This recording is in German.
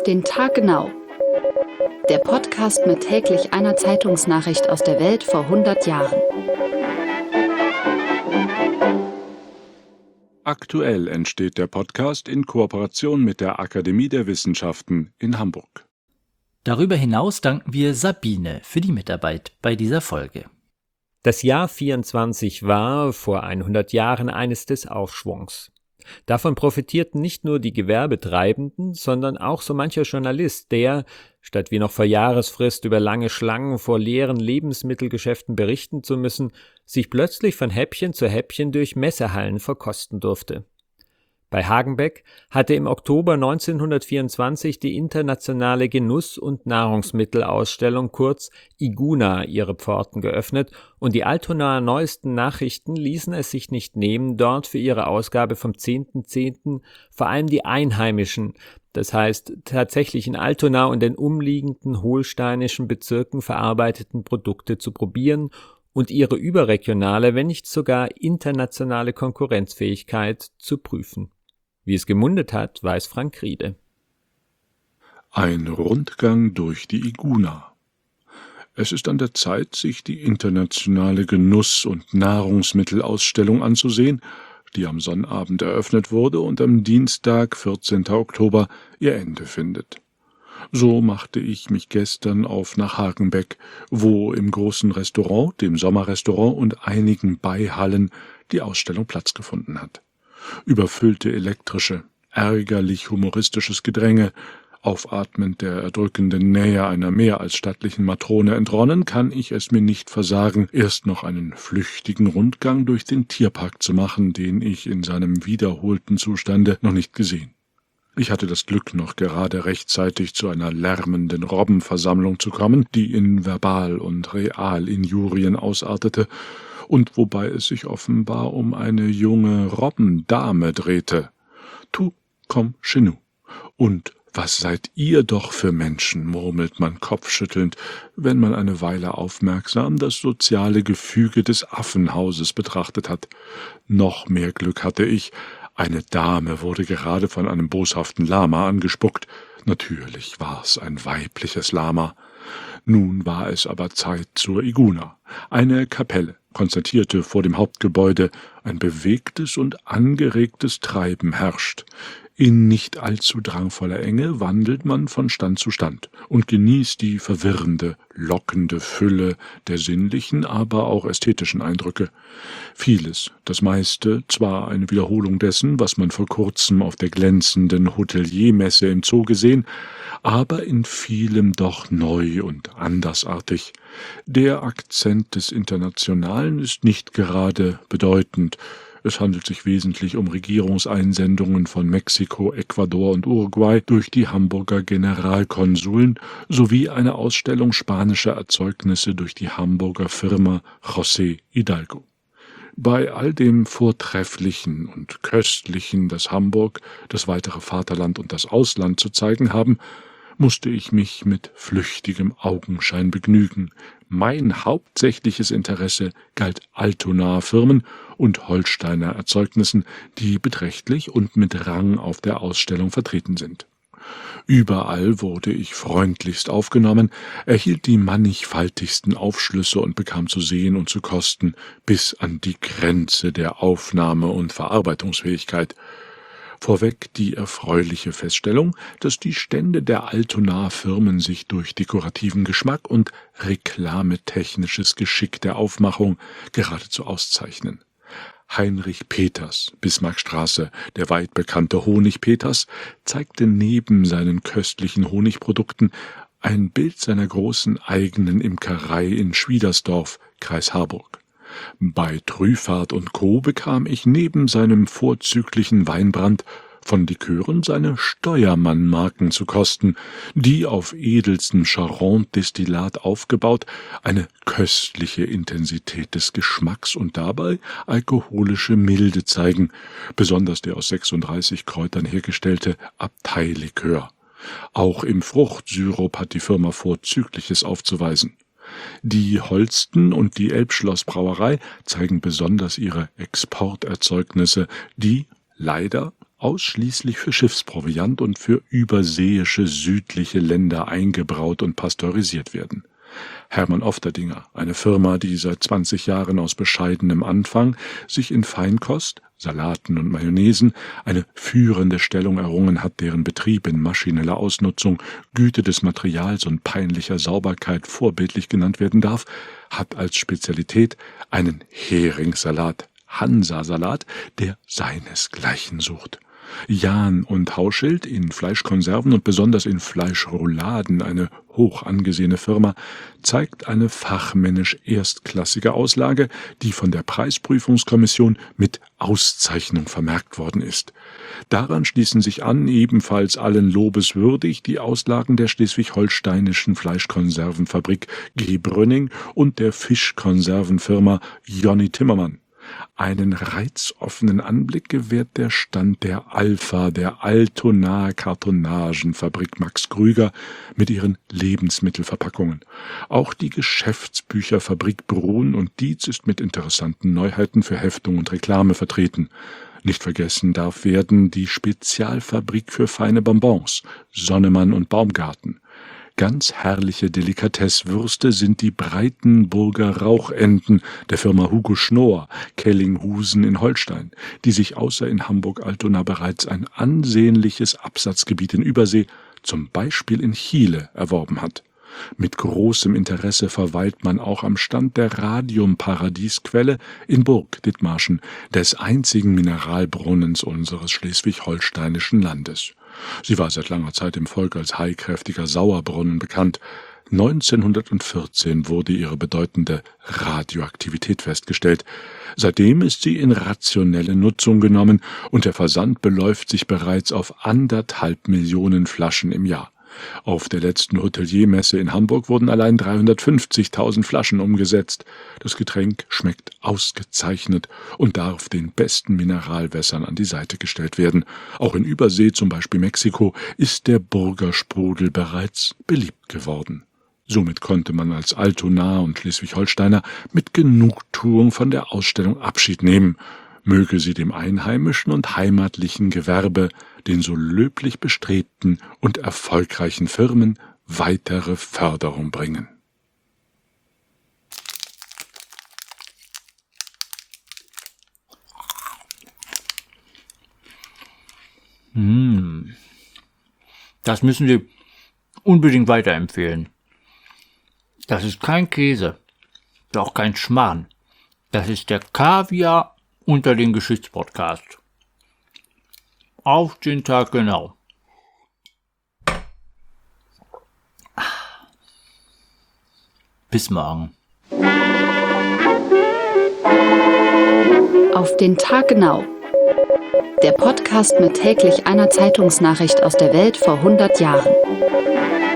auf den Tag genau. Der Podcast mit täglich einer Zeitungsnachricht aus der Welt vor 100 Jahren. Aktuell entsteht der Podcast in Kooperation mit der Akademie der Wissenschaften in Hamburg. Darüber hinaus danken wir Sabine für die Mitarbeit bei dieser Folge. Das Jahr 24 war vor 100 Jahren eines des Aufschwungs. Davon profitierten nicht nur die Gewerbetreibenden, sondern auch so mancher Journalist, der, statt wie noch vor Jahresfrist über lange Schlangen vor leeren Lebensmittelgeschäften berichten zu müssen, sich plötzlich von Häppchen zu Häppchen durch Messehallen verkosten durfte. Bei Hagenbeck hatte im Oktober 1924 die internationale Genuss- und Nahrungsmittelausstellung kurz IGUNA ihre Pforten geöffnet und die Altonaer Neuesten Nachrichten ließen es sich nicht nehmen, dort für ihre Ausgabe vom 10.10. vor allem die einheimischen, das heißt tatsächlich in Altona und den umliegenden holsteinischen Bezirken verarbeiteten Produkte zu probieren und ihre überregionale, wenn nicht sogar internationale Konkurrenzfähigkeit zu prüfen. Wie es gemundet hat, weiß Frank Riede. Ein Rundgang durch die IGUNA. Es ist an der Zeit, sich die internationale Genuss- und Nahrungsmittelausstellung anzusehen, die am Sonnabend eröffnet wurde und am Dienstag, 14. Oktober, ihr Ende findet. So machte ich mich gestern auf nach Hagenbeck, wo im großen Restaurant, dem Sommerrestaurant und einigen Beihallen die Ausstellung Platz gefunden hat. Überfüllte elektrische, ärgerlich humoristisches Gedränge, aufatmend der erdrückenden Nähe einer mehr als stattlichen Matrone entronnen, kann ich es mir nicht versagen, erst noch einen flüchtigen Rundgang durch den Tierpark zu machen, den ich in seinem wiederholten Zustande noch nicht gesehen. Ich hatte das Glück, noch gerade rechtzeitig zu einer lärmenden Robbenversammlung zu kommen, die in Verbal- und Realinjurien ausartete, und wobei es sich offenbar um eine junge Robbendame drehte. Tu, komm, chez nous. Und was seid ihr doch für Menschen, murmelt man kopfschüttelnd, wenn man eine Weile aufmerksam das soziale Gefüge des Affenhauses betrachtet hat. Noch mehr Glück hatte ich. Eine Dame wurde gerade von einem boshaften Lama angespuckt. Natürlich war es ein weibliches Lama. Nun war es aber Zeit zur IGUNA. Eine Kapelle konstatierte vor dem Hauptgebäude, ein bewegtes und angeregtes Treiben herrscht. In nicht allzu drangvoller Enge wandelt man von Stand zu Stand und genießt die verwirrende, lockende Fülle der sinnlichen, aber auch ästhetischen Eindrücke. Vieles, das meiste, zwar eine Wiederholung dessen, was man vor kurzem auf der glänzenden Hoteliermesse im Zoo gesehen, aber in vielem doch neu und andersartig. Der Akzent des Internationalen ist nicht gerade bedeutend. Es handelt sich wesentlich um Regierungseinsendungen von Mexiko, Ecuador und Uruguay durch die Hamburger Generalkonsuln sowie eine Ausstellung spanischer Erzeugnisse durch die Hamburger Firma José Hidalgo. Bei all dem Vortrefflichen und Köstlichen, das Hamburg, das weitere Vaterland und das Ausland zu zeigen haben, musste ich mich mit flüchtigem Augenschein begnügen. Mein hauptsächliches Interesse galt Altonaer Firmen und Holsteiner Erzeugnissen, die beträchtlich und mit Rang auf der Ausstellung vertreten sind. Überall wurde ich freundlichst aufgenommen, erhielt die mannigfaltigsten Aufschlüsse und bekam zu sehen und zu kosten, bis an die Grenze der Aufnahme- und Verarbeitungsfähigkeit. Vorweg die erfreuliche Feststellung, dass die Stände der Altonaer Firmen sich durch dekorativen Geschmack und reklametechnisches Geschick der Aufmachung geradezu auszeichnen. Heinrich Peters, Bismarckstraße, der weit bekannte Honig Peters, zeigte neben seinen köstlichen Honigprodukten ein Bild seiner großen eigenen Imkerei in Schwiedersdorf, Kreis Harburg. Bei Trüfart und Co. bekam ich neben seinem vorzüglichen Weinbrand von Likören seine Steuermann-Marken zu kosten, die auf edelstem Charente-Destillat aufgebaut eine köstliche Intensität des Geschmacks und dabei alkoholische Milde zeigen, besonders der aus 36 Kräutern hergestellte Abteilikör. Auch im Fruchtsirup hat die Firma Vorzügliches aufzuweisen. Die Holsten und die Elbschloss-Brauerei zeigen besonders ihre Exporterzeugnisse, die leider ausschließlich für Schiffsproviant und für überseeische südliche Länder eingebraut und pasteurisiert werden. Hermann Ofterdinger, eine Firma, die seit 20 Jahren aus bescheidenem Anfang sich in Feinkost, Salaten und Mayonnaisen eine führende Stellung errungen hat, deren Betrieb in maschineller Ausnutzung, Güte des Materials und peinlicher Sauberkeit vorbildlich genannt werden darf, hat als Spezialität einen Heringssalat, Hansa-Salat, der seinesgleichen sucht. Jahn und Hauschild, in Fleischkonserven und besonders in Fleischrouladen eine hoch angesehene Firma, zeigt eine fachmännisch erstklassige Auslage, die von der Preisprüfungskommission mit Auszeichnung vermerkt worden ist. Daran schließen sich an, ebenfalls allen Lobes würdig, die Auslagen der schleswig-holsteinischen Fleischkonservenfabrik G. Brünning und der Fischkonservenfirma Jonny Timmermann. Einen reizoffenen Anblick gewährt der Stand der Alpha, der Altonaer Kartonagenfabrik Max Krüger mit ihren Lebensmittelverpackungen. Auch die Geschäftsbücherfabrik Brun und Dietz ist mit interessanten Neuheiten für Heftung und Reklame vertreten. Nicht vergessen darf werden die Spezialfabrik für feine Bonbons, Sonnemann und Baumgarten. Ganz herrliche Delikatesswürste sind die Breitenburger Rauchenten der Firma Hugo Schnoor, Kellinghusen in Holstein, die sich außer in Hamburg-Altona bereits ein ansehnliches Absatzgebiet in Übersee, zum Beispiel in Chile, erworben hat. Mit großem Interesse verweilt man auch am Stand der Radiumparadiesquelle in Burg Dithmarschen, des einzigen Mineralbrunnens unseres schleswig-holsteinischen Landes. Sie war seit langer Zeit im Volk als heilkräftiger Sauerbrunnen bekannt. 1914 wurde ihre bedeutende Radioaktivität festgestellt. Seitdem ist sie in rationelle Nutzung genommen und der Versand beläuft sich bereits auf 1,5 Millionen Flaschen im Jahr. Auf der letzten Hoteliermesse in Hamburg wurden allein 350.000 Flaschen umgesetzt. Das Getränk schmeckt ausgezeichnet und darf den besten Mineralwässern an die Seite gestellt werden. Auch in Übersee, zum Beispiel Mexiko, ist der Burger Sprudel bereits beliebt geworden. Somit konnte man als Altonaer und Schleswig-Holsteiner mit Genugtuung von der Ausstellung Abschied nehmen. Möge sie dem einheimischen und heimatlichen Gewerbe, den so löblich bestrebten und erfolgreichen Firmen, weitere Förderung bringen. Das müssen Sie unbedingt weiterempfehlen. Das ist kein Käse, auch kein Schmarrn. Das ist der Kaviar unter den Geschichtspodcast. Auf den Tag genau. Bis morgen. Auf den Tag genau. Der Podcast mit täglich einer Zeitungsnachricht aus der Welt vor 100 Jahren.